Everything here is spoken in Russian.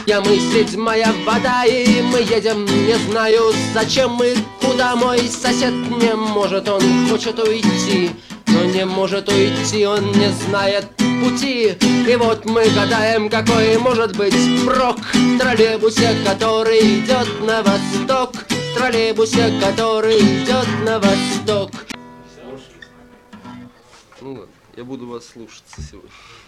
Я мы седьмая вода, и мы едем, не знаю зачем мы, куда мой сосед не может, он хочет уйти, но не может уйти, он не знает пути. И вот мы гадаем, какой может быть прок в троллейбусе, который идет на восток, в троллейбусе, который идет на восток. Ну ладно, я буду вас слушаться сегодня.